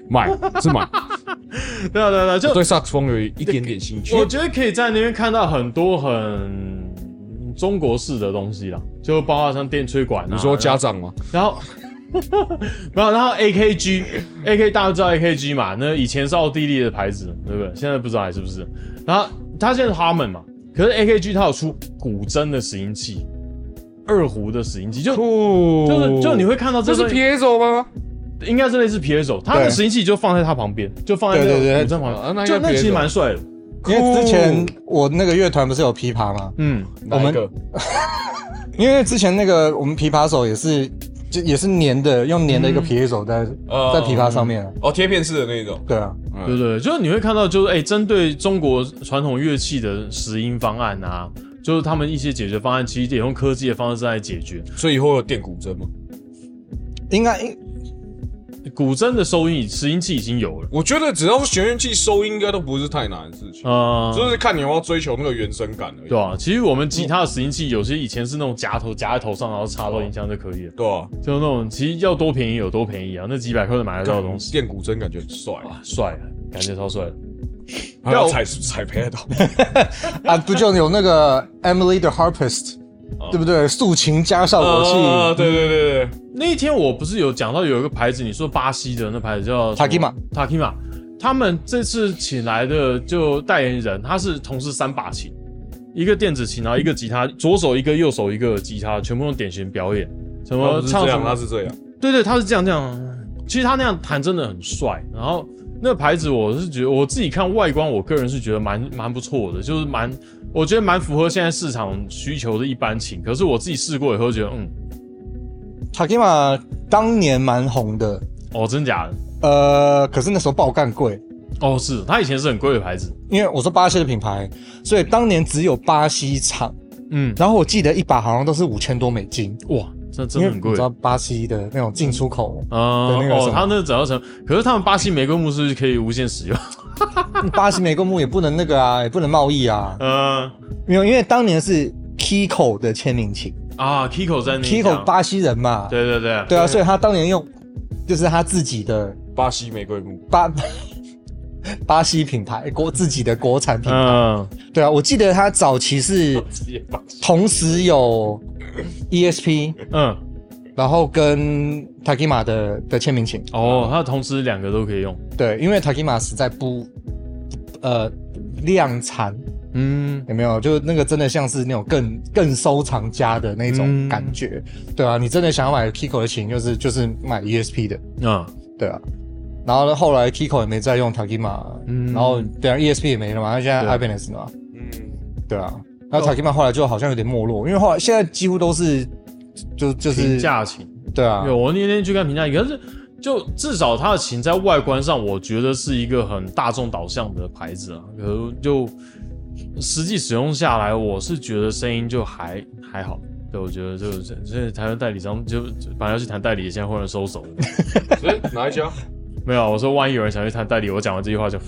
对，就对萨克斯风有一点点兴趣。 我觉得可以在那边看到很多很中国式的东西啦，就包括像电吹管啊。 你说家长吗？ 然后AKG 大家都知道 AKG 嘛，那以前是奥地利的牌子，对不对？现在不知道还是不是。然后他现在是 Harman 嘛，可是 AKG 它有出古筝的拾音器，二胡的拾音器，就你会看到这是 Piezo 吗？ 应该是类似皮耶手，他的拾音器就放在他旁边，就放在那个古筝旁边，就那其实蛮帅的。 因为之前我那个乐团不是有琵琶吗？ 哪一个？ 因为之前那个我们琵琶手也是用粘的一个皮耶手在琵琶上面。 贴片式的那种。 对啊， 对，就是你会看到就是针对中国传统乐器的拾音方案啊，就是他们一些解决方案，其实也用科技的方式在解决。 所以以后有电古筝吗？ 应该。 古筝的拾音器已经有了， 我觉得只要是弦乐器收音应该都不是太难的事情，就是看你要不要追求那个原声感而已。 对啊，其实我们吉他的拾音器有些以前是那种夹在头上，然后插到音箱就可以了。 对啊， 就那种其实要多便宜有多便宜啊，那几百块就买得到的东西。 电古筝感觉很帅啊，帅，感觉超帅的。 还要踩 pedal 啊，不就有那个 Emily the Harpist。对不对？竖琴加效果器， 对。 那一天我不是有讲到有一个牌子，你说巴西的那牌子叫 Takima， 他们这次请来的就代言人，他是同时3把琴，一个电子琴，然后一个吉他，左手一个，右手一个吉他，全部用点弦表演，什么唱什么， 他是这样， 对，他是这样。其实他那样弹真的很帅，然后那个牌子我是觉得我自己看外观，我个人是觉得蛮不错的，就是我觉得蛮符合现在市场需求的一般琴。可是我自己试过以后觉得 Takima 当年蛮红的哦，真假的？ 可是那时候爆干贵哦，是它以前是很贵的牌子， 因为我说巴西的品牌，所以当年只有巴西厂，然后我记得一把好像都是$5000多， 哇，这真的很贵。 你知道巴西的那种进出口的那个他那个只要成，可是他们巴西玫瑰木是不是可以无限使用？ 巴西玫瑰木也不能那个啊，也不能贸易啊。没有，因为当年是 Kiko 的签名琴啊 ，Kiko 在那 Kiko 巴西人嘛，对啊，所以他当年用就是他自己的巴西玫瑰木巴西品牌自己的国产品牌。对啊，我记得他早期是同时有 ESP， 然后跟 Takima 的签名琴。 哦，他同时2个都可以用。 对，因为 Takima 实在不量产，有没有？就那个真的像是那种更收藏家的那种感觉。对啊，你真的想要买 Kiko 的琴，就是买 ESP 的。对啊。然后呢，后来 Kiko 也没再用 Takima，然后对啊 ESP 也没了嘛，他现在 Ibanez 嘛。对啊。然后 Takima 后来就好像有点没落，因为后来现在几乎都是就是平价琴。对啊，我那天去看平价琴，可是就至少它的琴在外观上，我觉得是一个很大众导向的牌子啊。可是就实际使用下来，我是觉得声音就还好。对，我觉得这台湾代理商就本来要去谈代理，现在忽然收手。 哪一家？ 没有，我说万一有人想去谈代理，我讲完这句话就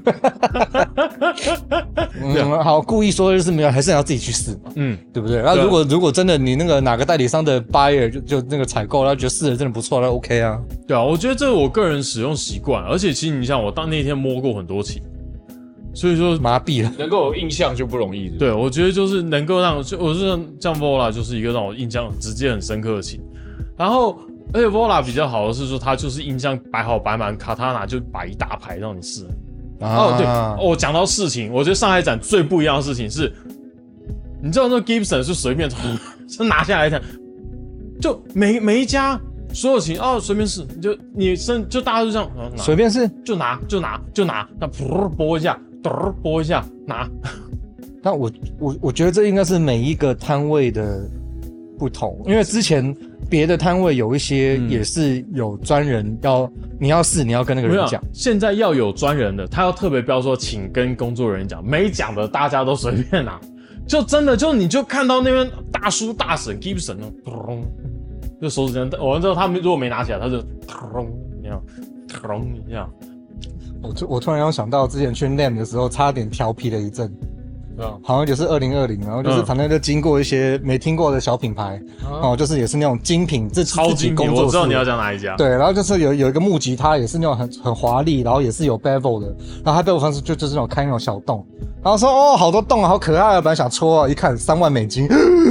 好，故意说的就是没有，还是要自己去试嘛，对不对？然后如果真的你那个哪个代理商的 buyer 就那个采购，然后觉得试了真的不错，那 OK 啊。 对啊，我觉得这是我个人使用习惯，而且其实你像我那天摸过很多琴，所以说麻痹了， 能够有印象就不容易。 对，我觉得就是能够让，我是像 Vola 就是一个让我印象直接很深刻的琴，然后。而且 Vola 比较好的是说，它就是音箱摆好摆满，卡塔纳就摆一大排让你试。对，我讲到事情，我觉得上海展最不一样的事情是，你知道那 Gibson 是随便是拿下来的，就每一家所有琴随便试，就大家就这样随便试， 就拿，那拨一下，拨一下拿。 但我觉得这应该是每一个摊位的不同，因为之前。别的摊位有一些也是有专人你要试，你要跟那个人讲。 现在要有专人的，他要特别标说，请跟工作人员讲。没讲的大家都随便拿，就真的你就看到那边大叔大婶 Gibson 就手指这样，我知道他们如果没拿起来，他就这样。 我突然要想到之前去 NAMM 的时候，差点调皮了一阵。好像就是2020，然后就是反正就经过一些没听过的小品牌，就是也是那种精品， 超精品，我知道你要讲哪一家。 对，然后就是有一个木吉他，也是那种很华丽，然后也是有 bevel 的，然后它 bevel 方式就是那种开那种小洞，然后说好多洞啊，好可爱啊，本来想戳啊，一看3万美金。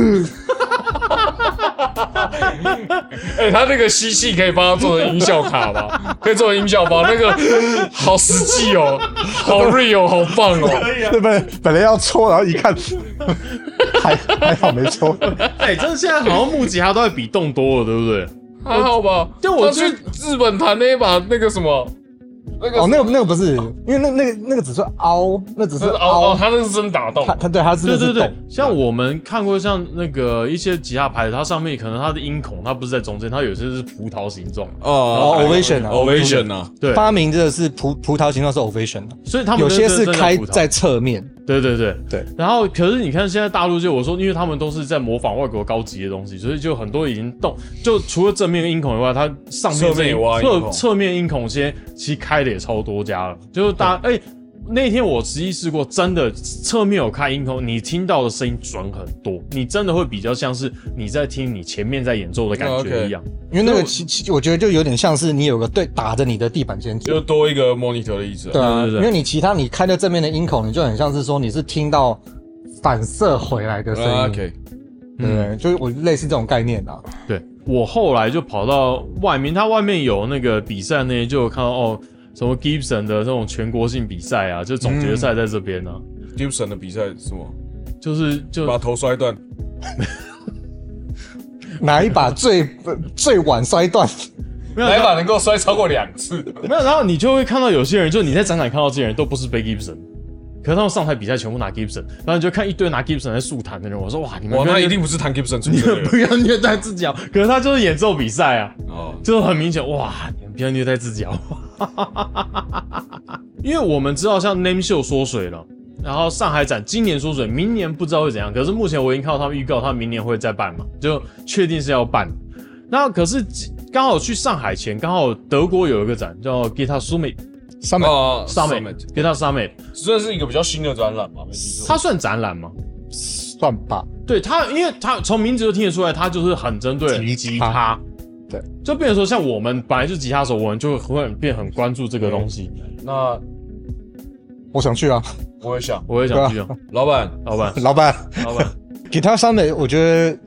他那个吸气可以帮他做成音效卡吧？可以做成音效包，那个好实际哦，好 real， 好棒哦。 对不对？本来要戳，然后一看，还好没戳。 真的现在好像木吉他都会比洞多了，对不对？ 还好吧？就我去日本弹那一把那个什么。 那个不是，因为那个只是凹，那只是凹， 他那是真打洞， 他是对，像我们看过像那个一些吉他牌，它上面可能它的音孔它不是在中间，它有些是葡萄形状 ovation 啊， 对， 发明这个是葡萄形状是 ovation 所以他们有些是开在侧面， 对。然后可是你看现在大陆就我说，因为他们都是在模仿外国高级的东西，所以就很多已经就除了正面音孔以外，它上面侧面音孔其实开的也超多家了，就是大家那天我实际试过，真的侧面有开音孔，你听到的声音准很多，你真的会比较像是你在听你前面在演奏的感觉一样。 因为那个我觉得就有点像是你有个打着你的地板间， 就多一个 monitor 的意思。 对啊，因为你其他你开的正面的音孔，你就很像是说你是听到反射回来的声音。对，就是我类似这种概念啊。 对，我后来就跑到外面，它外面有那个比赛那些，就有看到什么 Gibson 的这种全国性比赛啊，就总决赛在这边啊。 Gibson 的比赛是什么？ 就把头摔断。 哪一把最晚摔断？ 哪一把能够摔超过2次？ 没有，然后你就会看到有些人，就你在展览看到这些人都不是背 Gibson， 可是他们上台比赛全部拿 Gibson， 然后你就看一堆拿 Gibson 在速弹的人，我说哇，你们他一定不是弹 Gibson 出身的人，你们不要虐待自己啊！可是他就是演奏比赛啊，就很明显哇，你们不要虐待自己啊！因为我们知道像 NAMM 秀缩水了。然后上海展今年缩水，明年不知道会怎样。可是目前我已经看到他们预告，他们明年会再办嘛，就确定是要办。那可是刚好去上海前，刚好德国有一个展叫 Guitar Summit Guitar Summit， 这是一个比较新的展览嘛？ 它算展览吗？ 算吧。 对它，因为它从名字就听得出来，它就是很针对吉他。 对， 就变成说，像我们本来就是吉他手，我们就会变很关注这个东西。 那我想去啊。 我也想去啊， 老板 ，Guitar Summit， 我觉得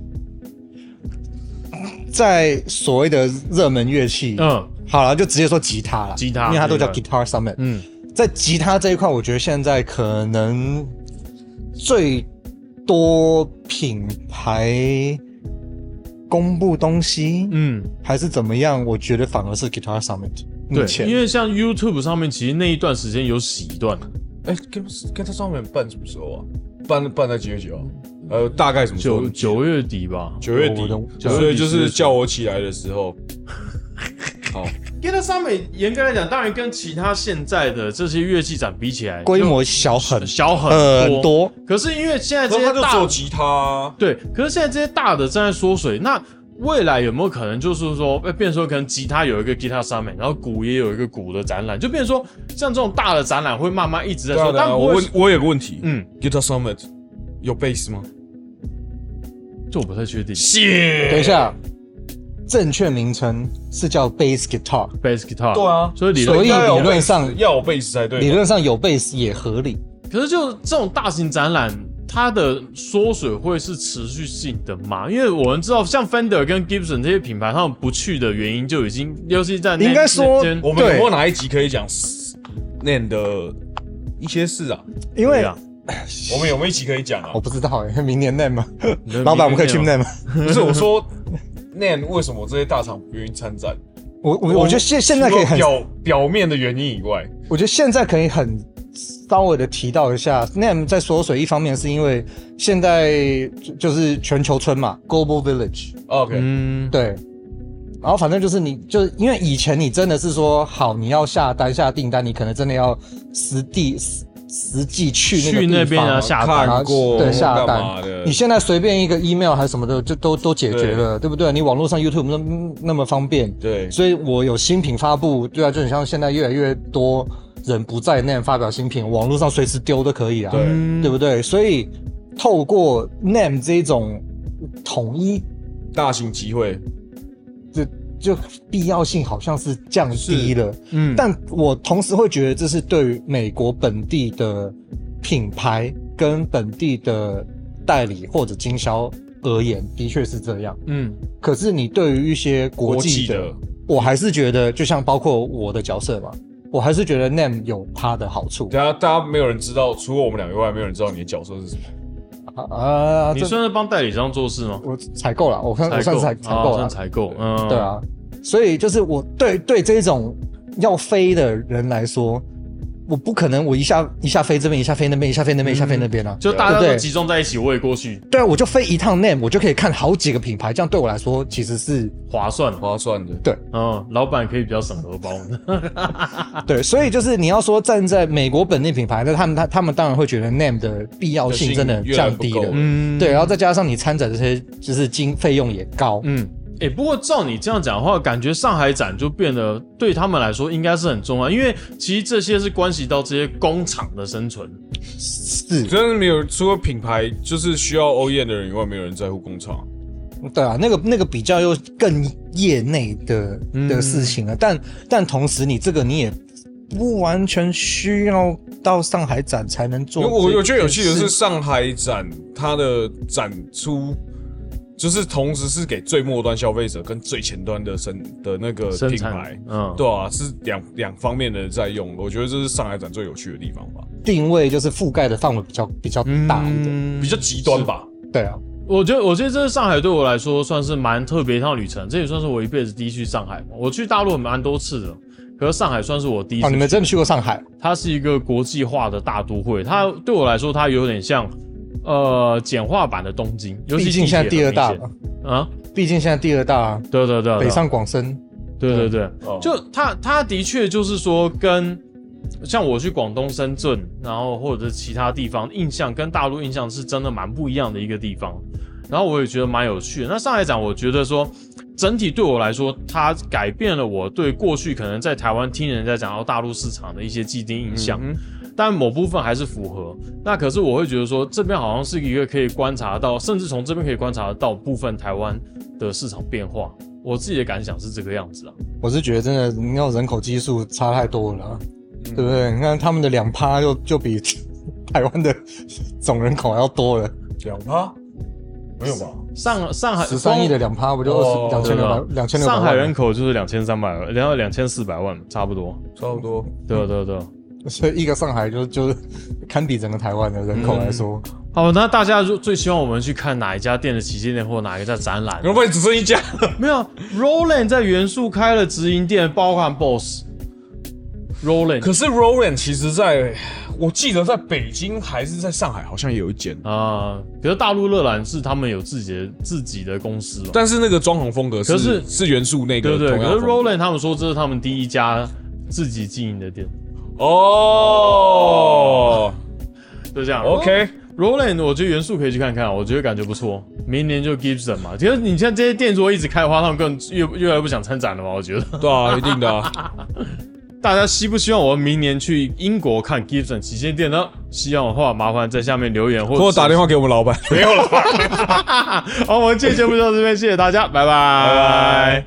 在所谓的热门乐器，好了，就直接说吉他了，因为它都叫 Guitar Summit。在吉他这一块，我觉得现在可能最多品牌公布东西，还是怎么样？我觉得反而是 Guitar Summit。 对，因为像 YouTube 上面，其实那一段时间有洗一段。 Guitar Summit 办什么时候啊？办在几月几号？大概什么时候 ？9月底吧。 9月底，所以就是叫我起来的时候。好。 Guitar Summit 严格来讲，当然跟其他现在的这些乐器展比起来， 规模小很多。 可是因为现在这些他就做吉他， 对，可是现在这些大的正在缩水，那未来有没有可能就是说，变成说可能吉他有一个 Guitar Summit， 然后鼓也有一个鼓的展览，就变成说像这种大的展览会慢慢一直在说。但我有个问题，Guitar Summit 有 bass 吗？ 这我不太确定。 等一下。正确名称是叫 bass guitar， 对啊， 所以理论上要有 bass 才对， 理论上有 bass 也合理。 可是就这种大型展览，它的缩水会是持续性的吗？因为我们知道，像 Fender 跟 Gibson 这些品牌，他们不去的原因就已经，尤其在应该说， 我们有没有哪一集可以讲 NAMM 的一些事啊？ 因为我们有没有一集可以讲啊？ 我不知道明年 NAMM 吗？老板，我们可以去 NAMM 吗？ 不是我说。NAMM 为什么这些大厂不愿意参展？ 我觉得现在可以很表面的原因以外， 我觉得现在可以很稍微的提到一下 NAMM 在缩水，一方面是因为现在就是全球村嘛 ，Global Village。OK， 对。然后反正就是就是因为以前你真的是说好你要下订单，你可能真的要实际去那边啊下单过，对下单。你现在随便一个 email 还是什么的，就都解决了， 对不对？你网络上 YouTube 那么方便， 对。 所以我有新品发布，对啊，就很像现在越来越多人不在NAMM发表新品，网络上随时丢都可以啊，对不对？所以透过NAMM这种统一大型集会， 就必要性好像是降低了，但我同时会觉得这是对于美国本地的品牌跟本地的代理或者经销而言，的确是这样，可是你对于一些国际的，我还是觉得，就像包括我的角色嘛，我还是觉得 NAMM 有它的好处。 大家没有人知道，除了我们两个以外，没有人知道你的角色是什么。 你算是帮代理商做事吗？ 我采购啦，我算采购啦， 算采购， 对啊，所以就是我对这种要飞的人来说，我不可能我一下飞这边，一下飞那边，一下飞那边，一下飞那边啊， 就大家都集中在一起，我也过去。 对啊，我就飞一趟 NAMM， 我就可以看好几个品牌，这样对我来说其实是划算的。 对， 老板可以比较省荷包。 对，所以就是你要说站在美国本地品牌，那他们当然会觉得 NAMM 的必要性真的降低了。对，然后再加上你参展这些就是费用也高。 不过照你这样讲的话，感觉上海展就变得对他们来说应该是很重要，因为其实这些是关系到这些工厂的生存。 是， 真的没有除了品牌就是需要 OEM 的人以外，没有人在乎工厂。 对啊，那个比较又更业内的事情了，但同时你这个你也不完全需要到上海展才能做。 我觉得有趣的是上海展它的展出。就是同时是给最末端消费者跟最前端的那个品牌，对啊，是两方面的在用。我觉得这是上海展最有趣的地方吧。 定位就是覆盖的范围比较大一点， 比较极端吧。 对啊， 我觉得这是上海对我来说算是蛮特别一趟旅程，这也算是我一辈子第一去上海嘛。我去大陆蛮多次的，可是上海算是我第一次。 你们真的去过上海？ 它是一个国际化的大都会，它对我来说它有点像。简化版的东京，尤其毕竟现在第二大了啊！ 毕竟现在第二大啊！ 对， 北上广深， 对，就它的确就是说，跟像我去广东深圳，然后或者其他地方，印象跟大陆印象是真的蛮不一样的一个地方。然后我也觉得蛮有趣的。那上海展，我觉得说整体对我来说，它改变了我对过去可能在台湾听人家讲到大陆市场的一些既定印象。但某部分还是符合，那可是我会觉得说，这边好像是一个可以观察到，甚至从这边可以观察到部分台湾的市场变化。我自己的感想是这个样子啊。 我是觉得真的，你要人口基数差太多了，对不对？你看他们的2%就比台湾的总人口要多了。 2%？没有吧？ 上海 13亿的2%不就2600？ 上海人口就是2300，然后2400万，差不多。对。 所以一个上海就是堪比整个台湾的人口来说。 好，那大家最希望我们去看哪一家店的旗舰店或哪一家展览？ 会不会只剩一家？ 没有 ，Roland 在元素开了直营店，包含 Boss。 Roland， 可是 Roland 其实我记得在北京还是在上海，好像也有一间啊。可是大陆乐兰是他们有自己的公司了， 但是那个装潢风格是元素那个， 对。可是 Roland 他们说这是他们第一家自己经营的店。 哦， 就这样。 OK。Roland， 我觉得元素可以去看看，我觉得感觉不错。明年就 Gibson 嘛，其实你像这些店如果一直开的话，他们更越来越不想参展了嘛，我觉得。 对啊，一定的啊。 大家希不希望我们明年去英国看 Gibson 旗舰店呢？希望的话，麻烦在下面留言或者打电话给我们老板。 没有了。好，我们这期节目就到这边，谢谢大家，拜拜。